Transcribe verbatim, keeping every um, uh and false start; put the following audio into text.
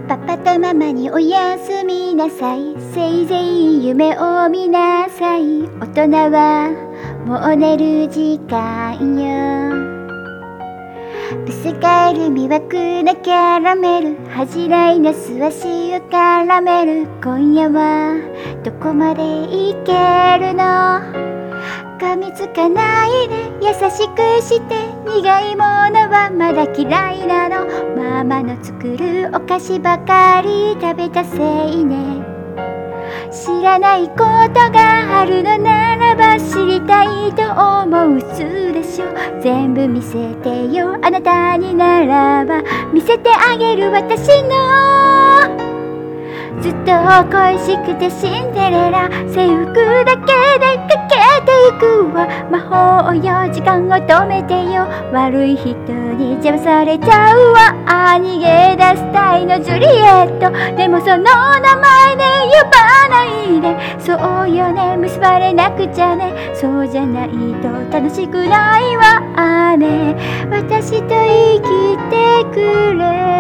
パパとママにおやすみなさい。せいぜい夢を見なさい。大人はもう寝る時間よ。ブスカエル魅惑なキャラメル、恥じらいな素足を絡める。今夜はどこまでいけるの。噛みつかないで優しくして、苦いものはまだ嫌いなの。ママの作るお菓子ばかり食べたせいね。知らないことがあるのならば知りたいと思う嘘でしょ。全部見せてよ、あなたにならば見せてあげる。私のずっと恋しくてシンデレラ、制服だけでかけていくわ。魔法よ、時間を止めてよ。悪い人に邪魔されちゃうわ。あ、逃げ出したいのジュリエット。でもその名前で呼ばないで。そうよね、結ばれなくちゃね。そうじゃないと楽しくないわね。私と生きてくれ